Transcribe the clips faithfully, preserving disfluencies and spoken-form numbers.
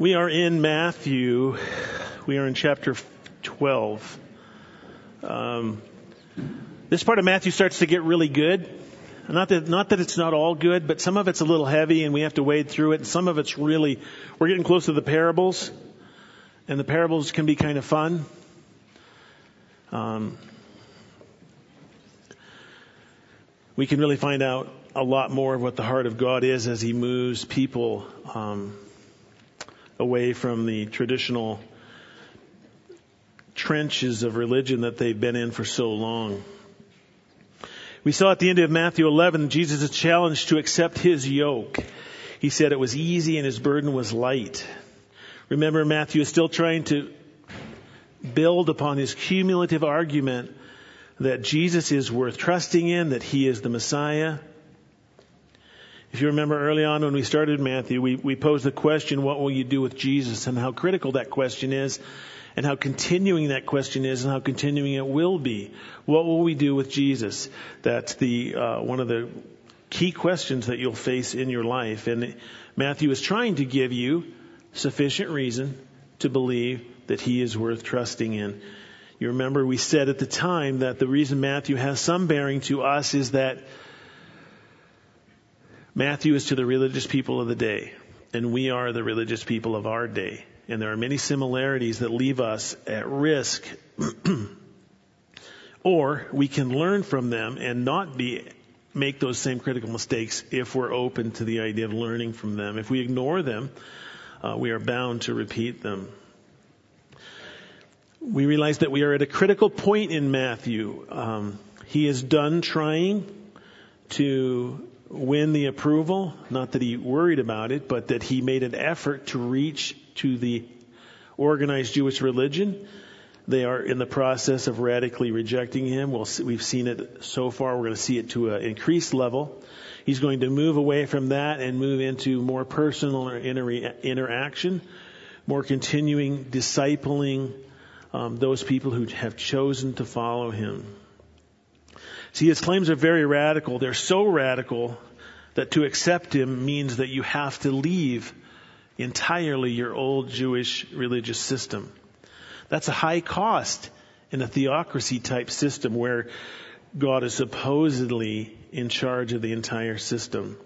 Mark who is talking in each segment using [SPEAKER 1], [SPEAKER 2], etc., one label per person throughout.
[SPEAKER 1] We are in Matthew. We are in chapter twelve. Um, this part of Matthew starts to get really good. Not that, not that it's not all good, but some of it's a little heavy and we have to wade through it. And some of it's really, we're getting close to the parables. And the parables can be kind of fun. Um, we can really find out a lot more of what the heart of God is as He moves people um, away from the traditional trenches of religion that they've been in for so long. We saw at the end of Matthew eleven, Jesus is challenged to accept His yoke. He said it was easy and His burden was light. Remember, Matthew is still trying to build upon his cumulative argument that Jesus is worth trusting in, that He is the Messiah. If you remember early on when we started Matthew, we, we posed the question, what will you do with Jesus? And how critical that question is, and how continuing that question is, and how continuing it will be. What will we do with Jesus? That's the uh, one of the key questions that you'll face in your life. And Matthew is trying to give you sufficient reason to believe that He is worth trusting in. You remember we said at the time that the reason Matthew has some bearing to us is that Matthew is to the religious people of the day, and we are the religious people of our day. And there are many similarities that leave us at risk, or we can learn from them and not be make those same critical mistakes if we're open to the idea of learning from them. If we ignore them, uh, we are bound to repeat them. We realize that we are at a critical point in Matthew. Um, he is done trying to win the approval, not that he worried about it, but that he made an effort to reach to the organized Jewish religion. They are in the process of radically rejecting him. We'll see, we've seen it so far. We're going to see it to an increased level. He's going to move away from that and move into more personal inter- interaction, more continuing discipling um, those people who have chosen to follow him. See, his claims are very radical. They're so radical that to accept him means that you have to leave entirely your old Jewish religious system. That's a high cost in a theocracy type system where God is supposedly in charge of the entire system.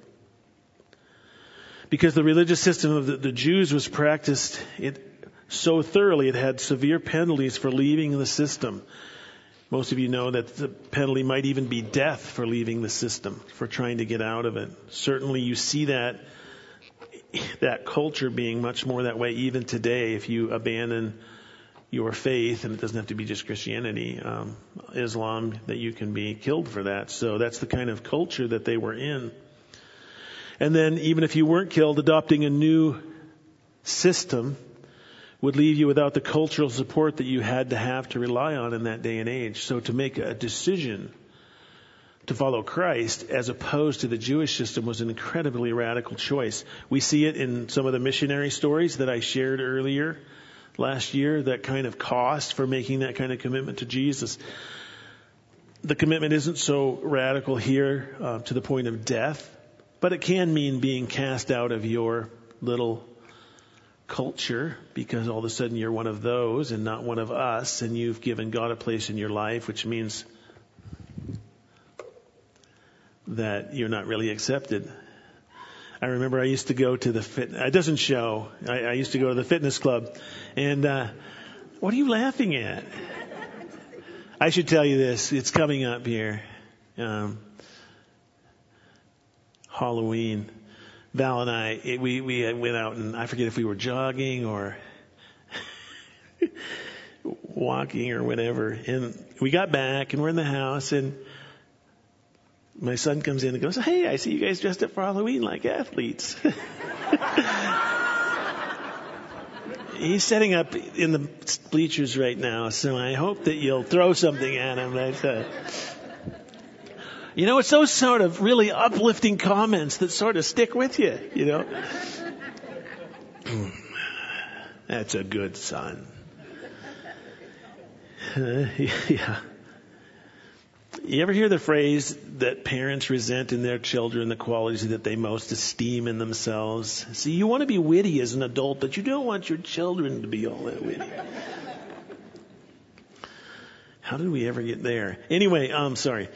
[SPEAKER 1] Because the religious system of the, the Jews was practiced it so thoroughly, it had severe penalties for leaving the system. Most of you know that the penalty might even be death for leaving the system, for trying to get out of it. Certainly you see that that culture being much more that way even today. If you abandon your faith, and it doesn't have to be just Christianity, um, Islam, that you can be killed for that. So that's the kind of culture that they were in. And then even if you weren't killed, adopting a new system would leave you without the cultural support that you had to have to rely on in that day and age. So to make a decision to follow Christ as opposed to the Jewish system was an incredibly radical choice. We see it in some of the missionary stories that I shared earlier last year, that kind of cost for making that kind of commitment to Jesus. The commitment isn't so radical here uh, to the point of death, but it can mean being cast out of your little culture, because all of a sudden you're one of those and not one of us, and you've given God a place in your life, which means that you're not really accepted. I remember I used to go to the fit. It doesn't show. I, I used to go to the fitness club, and uh, what are you laughing at? I should tell you this. It's coming up here. Um, Halloween. Val and I, it, we, we went out, and I forget if we were jogging or walking or whatever. And we got back, and we're in the house, and my son comes in and goes, "Hey, I see you guys dressed up for Halloween like athletes." He's setting up in the bleachers right now, so I hope that you'll throw something at him. That's, uh, You know, it's those sort of really uplifting comments that sort of stick with you, you know. That's a good son. Uh, yeah. You ever hear the phrase that parents resent in their children the qualities that they most esteem in themselves? See, you want to be witty as an adult, but you don't want your children to be all that witty. How did we ever get there? Anyway, I'm um, sorry.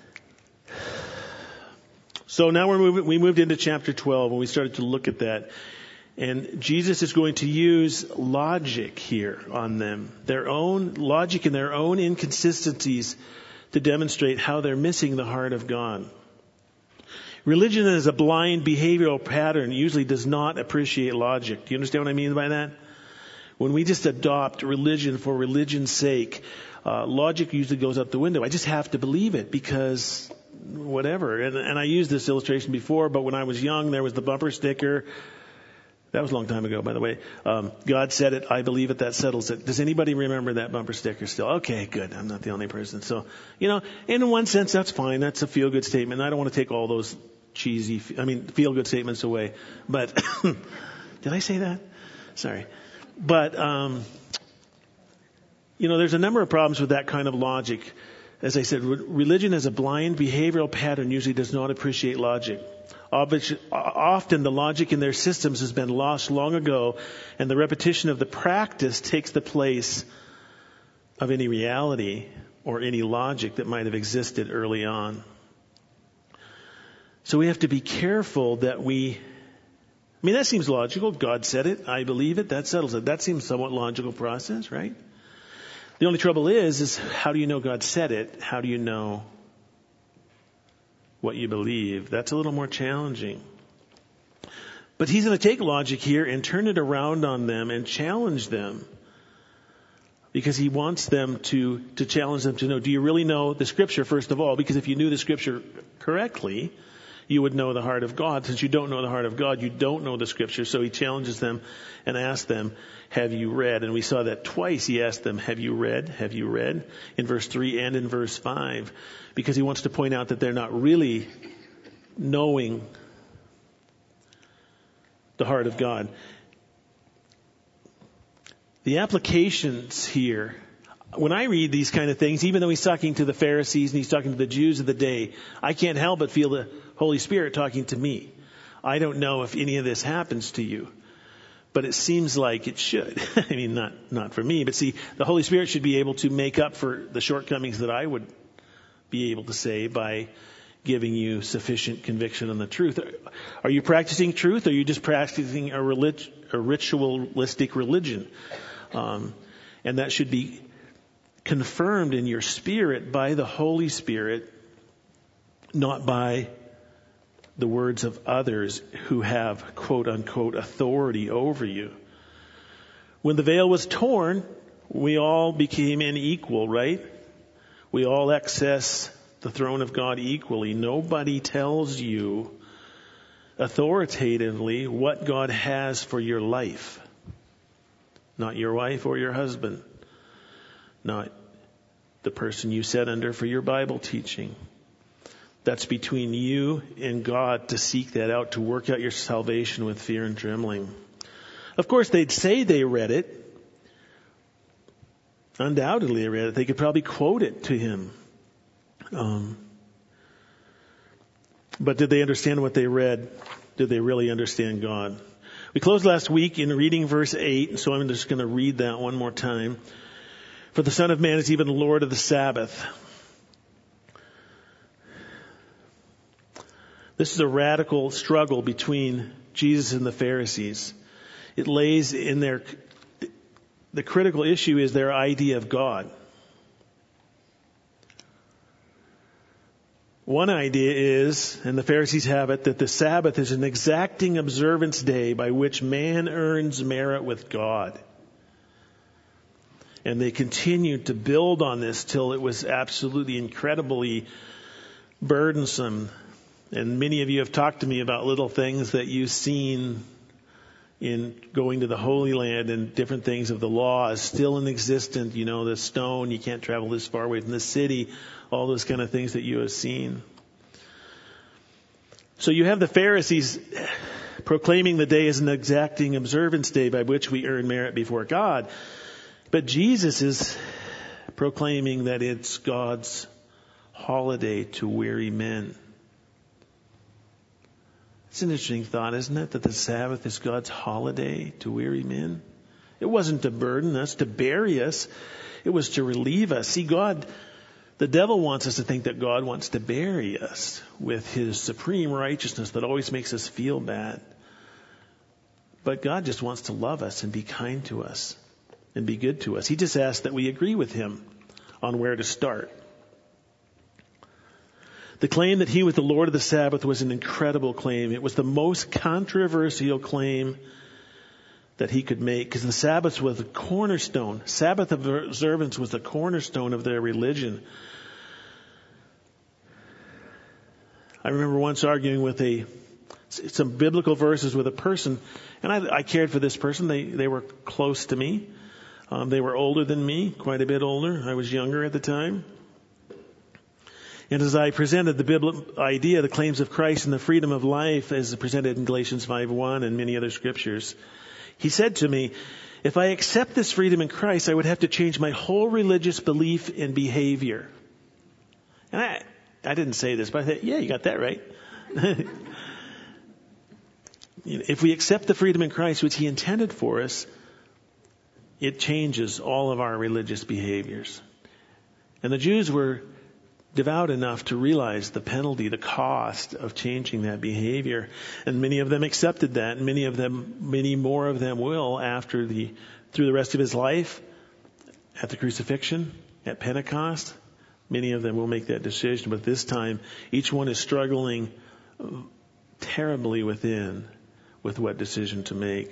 [SPEAKER 1] So now we're moving, we moved into chapter twelve and we started to look at that. And Jesus is going to use logic here on them, their own logic and their own inconsistencies, to demonstrate how they're missing the heart of God. Religion as a blind behavioral pattern usually does not appreciate logic. Do you understand what I mean by that? When we just adopt religion for religion's sake, uh, logic usually goes out the window. I just have to believe it because whatever. And, and I used this illustration before, but when I was young, there was the bumper sticker. That was a long time ago, by the way. Um, God said it. I believe it. That settles it. Does anybody remember that bumper sticker still? Okay, good. I'm not the only person. So, you know, in one sense, that's fine. That's a feel-good statement. I don't want to take all those cheesy, I mean, feel-good statements away. But did I say that? Sorry. But, um, you know, there's a number of problems with that kind of logic. As I said, re- religion as a blind behavioral pattern usually does not appreciate logic. Often the logic in their systems has been lost long ago, and the repetition of the practice takes the place of any reality or any logic that might have existed early on. So we have to be careful that we, I mean, that seems logical. God said it. I believe it. That settles it. That seems somewhat logical process, right? The only trouble is, is how do you know God said it? How do you know what you believe? That's a little more challenging. But he's going to take logic here and turn it around on them and challenge them, because he wants them to, to challenge them to know, do you really know the Scripture, first of all? Because if you knew the Scripture correctly, you would know the heart of God. Since you don't know the heart of God, you don't know the Scripture. So he challenges them and asks them, have you read? And we saw that twice. He asked them, have you read? Have you read? In verse three and in verse five. Because he wants to point out that they're not really knowing the heart of God. The applications here, when I read these kind of things, even though he's talking to the Pharisees and he's talking to the Jews of the day, I can't help but feel the Holy Spirit talking to me. I don't know if any of this happens to you, but it seems like it should. I mean, not, not for me, but see, the Holy Spirit should be able to make up for the shortcomings that I would be able to say by giving you sufficient conviction on the truth. Are you practicing truth, or are you just practicing a, relig- a ritualistic religion? Um, and that should be confirmed in your spirit by the Holy Spirit, not by the words of others who have, quote unquote, authority over you. When the veil was torn, we all became unequal, right? We all access the throne of God equally. Nobody tells you authoritatively what God has for your life. Not your wife or your husband. Not the person you set under for your Bible teaching. That's between you and God to seek that out, to work out your salvation with fear and trembling. Of course, they'd say they read it. Undoubtedly they read it. They could probably quote it to him. Um, but did they understand what they read? Did they really understand God? We closed last week in reading verse eight, so I'm just going to read that one more time. For the Son of Man is even Lord of the Sabbath. This is a radical struggle between Jesus and the Pharisees. It lays in their, the critical issue is their idea of God. One idea is, and the Pharisees have it, that the Sabbath is an exacting observance day by which man earns merit with God. And they continued to build on this till it was absolutely incredibly burdensome. And many of you have talked to me about little things that you've seen in going to the Holy Land, and different things of the law is still in existence. You know, the stone, you can't travel this far away from the city, all those kind of things that you have seen. So you have the Pharisees proclaiming the day as an exacting observance day by which we earn merit before God. But Jesus is proclaiming that it's God's holiday to weary men. It's an interesting thought, isn't it? That the Sabbath is God's holiday to weary men. It wasn't to burden us, to bury us. It was to relieve us. See, God, the devil wants us to think that God wants to bury us with his supreme righteousness that always makes us feel bad. But God just wants to love us and be kind to us and be good to us. He just asks that we agree with him on where to start. The claim that he was the Lord of the Sabbath was an incredible claim. It was the most controversial claim that he could make, because the Sabbath was the cornerstone. Sabbath observance was the cornerstone of their religion. I remember once arguing with a some biblical verses with a person, and I, I cared for this person. They they were close to me. Um, they were older than me, quite a bit older. I was younger at the time. And as I presented the biblical idea, the claims of Christ and the freedom of life as presented in Galatians five one and many other scriptures, he said to me, if I accept this freedom in Christ, I would have to change my whole religious belief and behavior. And I, I didn't say this, but I thought, yeah, you got that right. You know, if we accept the freedom in Christ, which he intended for us, it changes all of our religious behaviors. And the Jews were devout enough to realize the penalty, the cost of changing that behavior. And many of them accepted that. And many of them, many more of them will after the, through the rest of his life, at the crucifixion, at Pentecost. Many of them will make that decision. But this time, each one is struggling terribly within with what decision to make.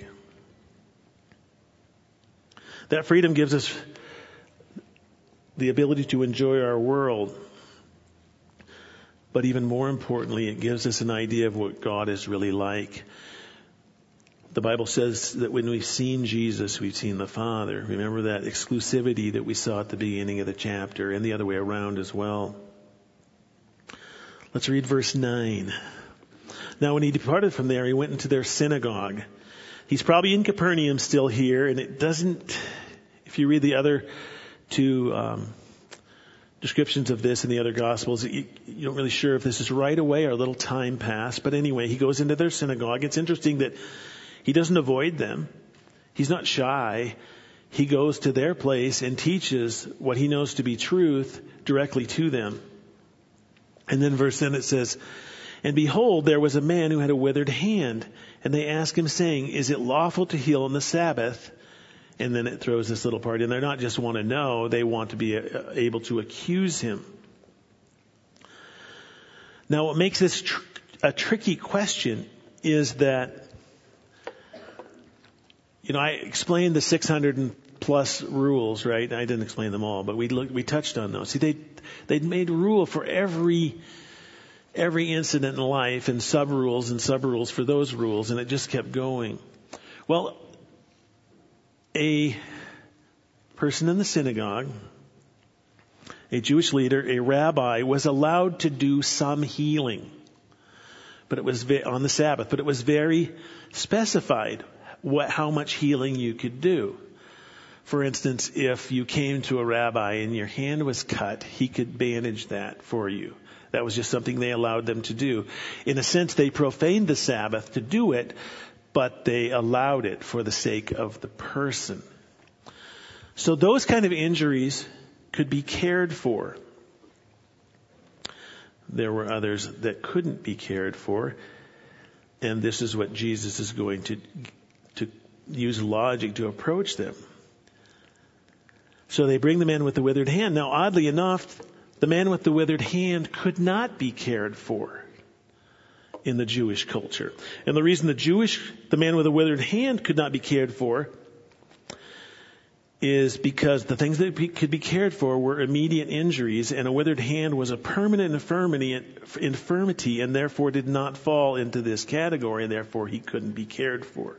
[SPEAKER 1] That freedom gives us the ability to enjoy our world. But even more importantly, it gives us an idea of what God is really like. The Bible says that when we've seen Jesus, we've seen the Father. Remember that exclusivity that we saw at the beginning of the chapter, and the other way around as well. Let's read verse nine. Now when he departed from there, he went into their synagogue. He's probably in Capernaum still here, and it doesn't, if you read the other two um descriptions of this in the other Gospels, you, you're not really sure if this is right away or a little time passed. But anyway, he goes into their synagogue. It's interesting that he doesn't avoid them. He's not shy. He goes to their place and teaches what he knows to be truth directly to them. And then verse ten it says, and behold, there was a man who had a withered hand. And they asked him, saying, is it lawful to heal on the Sabbath? And then it throws this little part in there. Not just want to know, they want to be able to accuse him. Now, what makes this tr- a tricky question is that, you know, I explained the six hundred plus rules, right? I didn't explain them all, but we looked, we touched on those. See, they they'd made rule for every every incident in life, and sub rules and sub rules for those rules, and it just kept going. Well, a person in the synagogue, a Jewish leader, a rabbi, was allowed to do some healing, but it was on the Sabbath. But it was very specified what, how much healing you could do. For instance, if you came to a rabbi and your hand was cut, he could bandage that for you. That was just something they allowed them to do. In a sense, they profaned the Sabbath to do it, but they allowed it for the sake of the person. So those kind of injuries could be cared for. There were others that couldn't be cared for. And this is what Jesus is going to, to use logic to approach them. So they bring the man with the withered hand. Now, oddly enough, the man with the withered hand could not be cared for in the Jewish culture. And the reason the Jewish, the man with a withered hand could not be cared for is because the things that be, could be cared for were immediate injuries, and a withered hand was a permanent infirmity, infirmity and therefore did not fall into this category, and therefore he couldn't be cared for.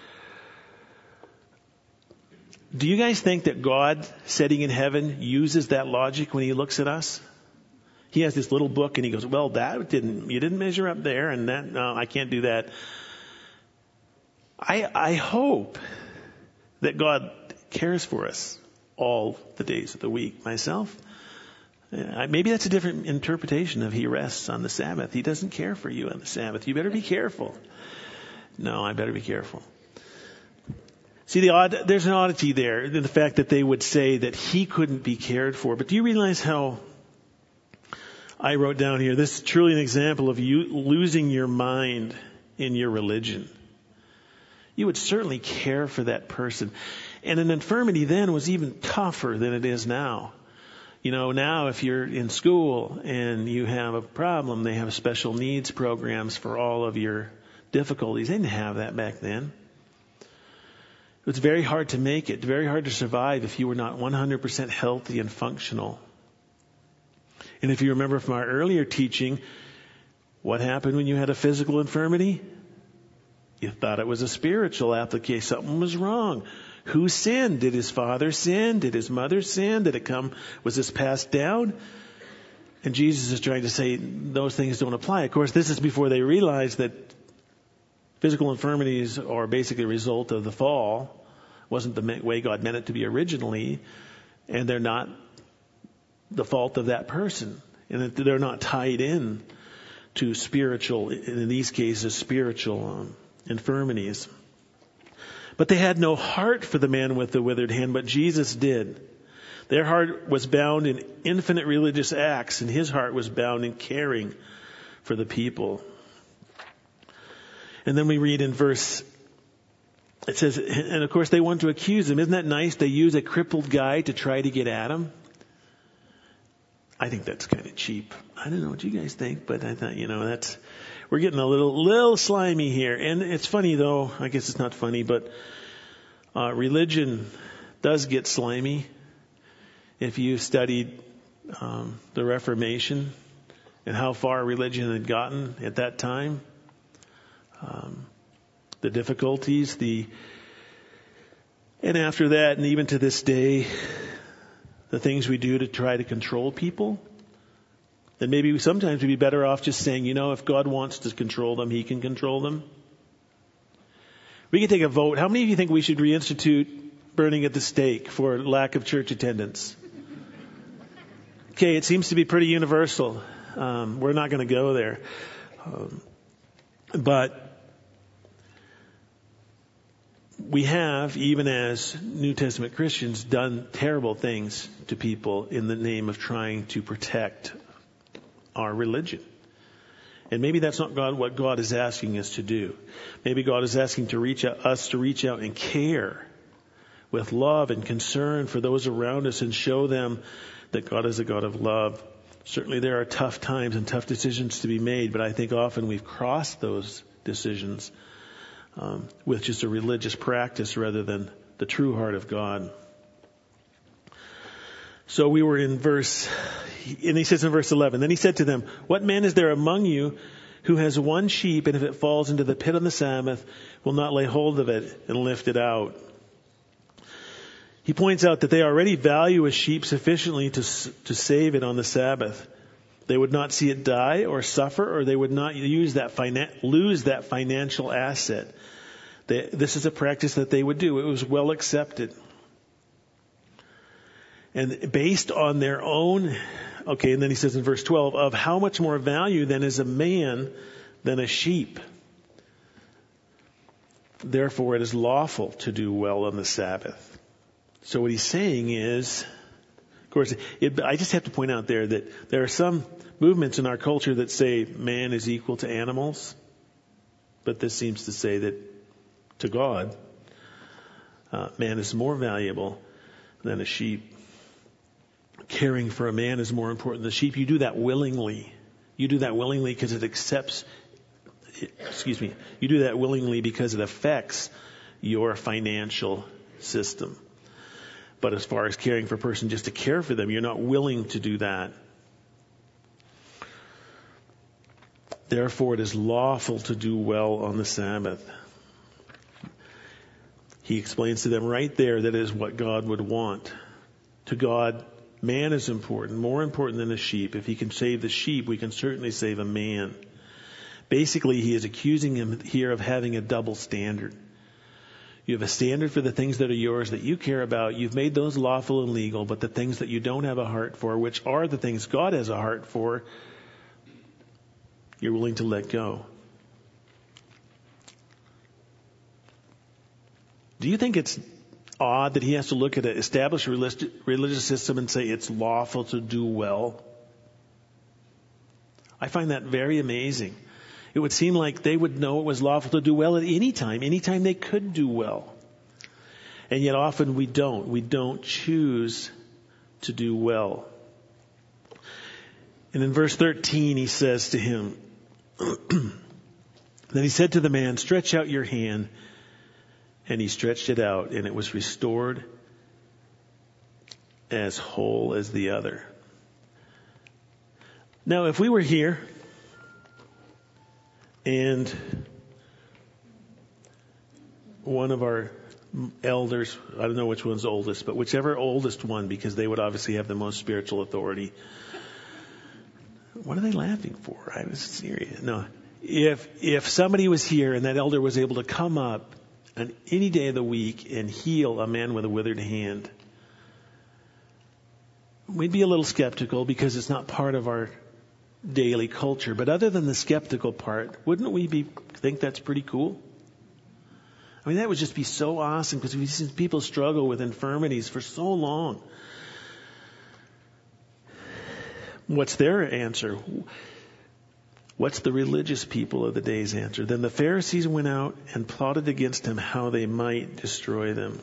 [SPEAKER 1] Do you guys think that God, sitting in heaven, uses that logic when he looks at us? He has this little book and he goes, well, that didn't, you didn't measure up there, and that, no, I can't do that. I, I hope that God cares for us all the days of the week. Myself, Uh, Maybe that's a different interpretation of he rests on the Sabbath. He doesn't care for you on the Sabbath. You better be careful. No, I better be careful. See, the odd, there's an oddity there in the fact that they would say that he couldn't be cared for. But do you realize how I wrote down here, this is truly an example of you losing your mind in your religion. You would certainly care for that person. And an infirmity then was even tougher than it is now. You know, now if you're in school and you have a problem, they have special needs programs for all of your difficulties. They didn't have that back then. It was very hard to make it, very hard to survive if you were not one hundred percent healthy and functional. And if you remember from our earlier teaching, what happened when you had a physical infirmity? You thought it was a spiritual application. Something was wrong. Who sinned? Did his father sin? Did his mother sin? Did it come? Was this passed down? And Jesus is trying to say those things don't apply. Of course, this is before they realized that physical infirmities are basically a result of the fall. It wasn't the way God meant it to be originally. And they're not the fault of that person. And that they're not tied in to spiritual, in these cases, spiritual um, infirmities. But they had no heart for the man with the withered hand, but Jesus did. Their heart was bound in infinite religious acts, and his heart was bound in caring for the people. And then we read in verse, it says, and of course they want to accuse him. Isn't that nice? They use a crippled guy to try to get at him. I think that's kind of cheap. I don't know what you guys think, but I thought, you know, that's, we're getting a little, little slimy here. And it's funny though, I guess it's not funny, but, uh, religion does get slimy. If you studied, um, the Reformation and how far religion had gotten at that time, um, the difficulties, the, and after that, and even to this day, the things we do to try to control people, then maybe we, sometimes we'd be better off just saying, you know, if God wants to control them, he can control them. We can take a vote. How many of you think we should reinstitute burning at the stake for lack of church attendance? Okay, it seems to be pretty universal. Um, we're not going to go there. Um, but we have, even as New Testament Christians, done terrible things to people in the name of trying to protect our religion. And maybe that's not God, what God is asking us to do. Maybe God is asking to reach out, us to reach out and care with love and concern for those around us and show them that God is a God of love. Certainly there are tough times and tough decisions to be made, but I think often we've crossed those decisions um, with just a religious practice rather than the true heart of God. So we were in verse, and he says in verse eleven, then he said to them, what man is there among you who has one sheep, and if it falls into the pit on the Sabbath, will not lay hold of it and lift it out? He points out that they already value a sheep sufficiently to to save it on the Sabbath. They would not see it die or suffer, or they would not use that finan- lose that financial asset. They, this is a practice that they would do. It was well accepted. And based on their own, okay, and then he says in verse twelve, of how much more value then is a man than a sheep? Therefore it is lawful to do well on the Sabbath. So what he's saying is, of course, it, I just have to point out there that there are some movements in our culture that say man is equal to animals. But this seems to say that to God, uh, man is more valuable than a sheep. Caring for a man is more important than the sheep. You do that willingly. You do that willingly because it accepts, excuse me, you do that willingly because it affects your financial system. But as far as caring for a person just to care for them, you're not willing to do that. Therefore, it is lawful to do well on the Sabbath. He explains to them right there that is what God would want. To God, man is important, more important than a sheep. If he can save the sheep, we can certainly save a man. Basically, he is accusing him here of having a double standard. You have a standard for the things that are yours, that you care about. You've made those lawful and legal, but the things that you don't have a heart for, which are the things God has a heart for, you're willing to let go. Do you think it's odd that he has to look at an established religious system and say it's lawful to do well? I find that very amazing. It would seem like they would know it was lawful to do well at any time, any time they could do well. And yet often we don't. We don't choose to do well. And in verse thirteen, he says to him, then he said to the man, stretch out your hand. And he stretched it out, and it was restored as whole as the other. Now, if we were here, and one of our elders, I don't know which one's oldest, but whichever oldest one, because they would obviously have the most spiritual authority. What are they laughing for? I was serious. No. If, if somebody was here and that elder was able to come up on any day of the week and heal a man with a withered hand, we'd be a little skeptical because it's not part of our daily culture. But other than the skeptical part, wouldn't we be think that's pretty cool? I mean, that would just be so awesome because we've seen people struggle with infirmities for so long. What's their answer? What's the religious people of the day's answer? Then the Pharisees went out and plotted against him how they might destroy them.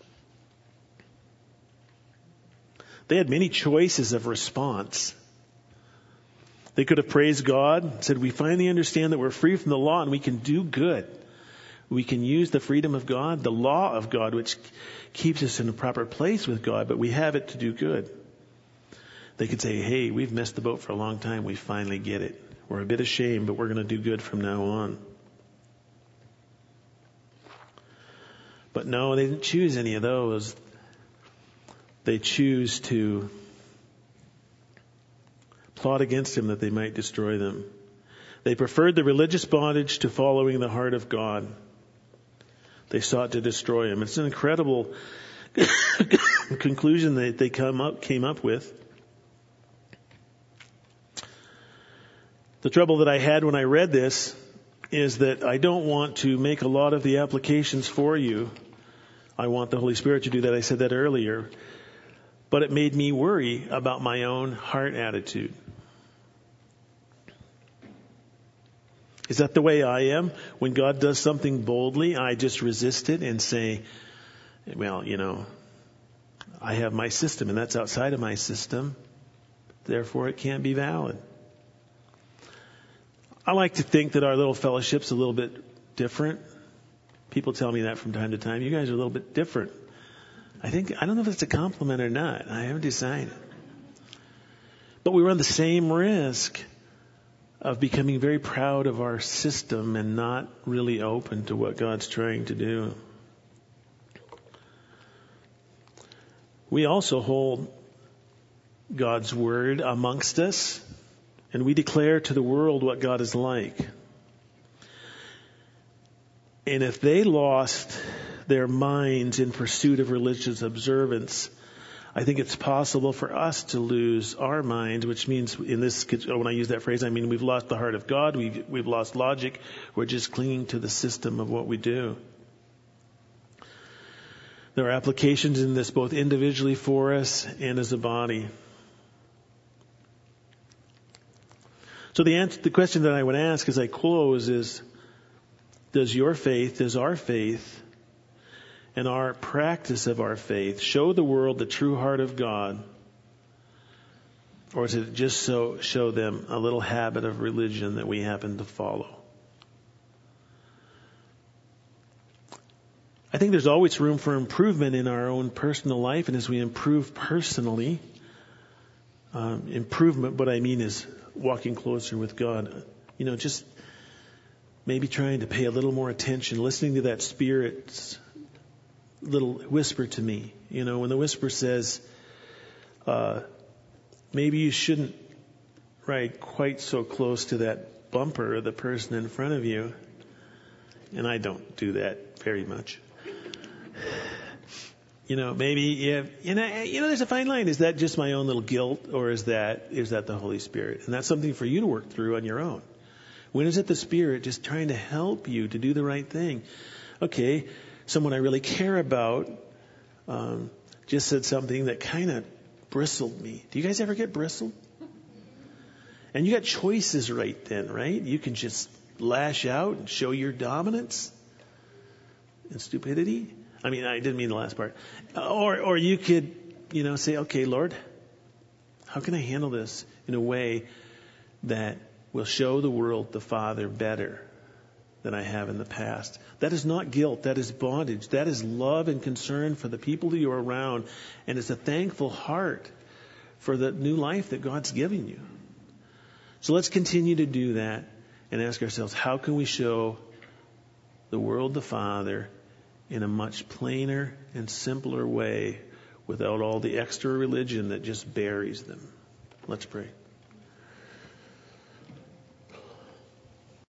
[SPEAKER 1] They had many choices of response. They could have praised God and said, we finally understand that we're free from the law and we can do good. We can use the freedom of God, the law of God, which keeps us in a proper place with God, but we have it to do good. They could say, hey, we've missed the boat for a long time. We finally get it. We're a bit ashamed, but we're going to do good from now on. But no, they didn't choose any of those. They choose to plot against him that they might destroy them. They preferred the religious bondage to following the heart of God. They sought to destroy him. It's an incredible conclusion that they come up, came up with. The trouble that I had when I read this is that I don't want to make a lot of the applications for you. I want the Holy Spirit to do that. I said that earlier. But it made me worry about my own heart attitude. Is that the way I am? When God does something boldly, I just resist it and say, well, you know, I have my system and that's outside of my system. Therefore, it can't be valid. I like to think that our little fellowship's a little bit different. People tell me that from time to time. You guys are a little bit different. I think, I don't know if it's a compliment or not. I haven't decided. But we run the same risk of becoming very proud of our system and not really open to what God's trying to do. We also hold God's word amongst us, and we declare to the world what God is like. And if they lost their minds in pursuit of religious observance, I think it's possible for us to lose our minds, which means in this, when I use that phrase, I mean we've lost the heart of God, we've, we've lost logic, we're just clinging to the system of what we do. There are applications in this both individually for us and as a body. So the answer, the question that I would ask as I close is, does your faith, does our faith, and our practice of our faith show the world the true heart of God? Or is it just so show them a little habit of religion that we happen to follow? I think there's always room for improvement in our own personal life, and as we improve personally, um, improvement, what I mean is walking closer with God. You know, just maybe trying to pay a little more attention, listening to that Spirit's little whisper to me. You know, when the whisper says, uh, maybe you shouldn't ride quite so close to that bumper of the person in front of you. And I don't do that very much. You know, maybe if, you know, you know, there's a fine line. Is that just my own little guilt, or is that, is that the Holy Spirit? And that's something for you to work through on your own. When is it the Spirit just trying to help you to do the right thing? Okay, someone I really care about, um, just said something that kind of bristled me. Do you guys ever get bristled? And you got choices right then, right? You can just lash out and show your dominance and stupidity. I mean, I didn't mean the last part. Or, or you could, you know, say, okay, Lord, how can I handle this in a way that will show the world the Father better than I have in the past? That is not guilt. That is bondage. That is love and concern for the people that you're around. And it's a thankful heart for the new life that God's giving you. So let's continue to do that and ask ourselves, how can we show the world the Father in a much plainer and simpler way without all the extra religion that just buries them? Let's pray.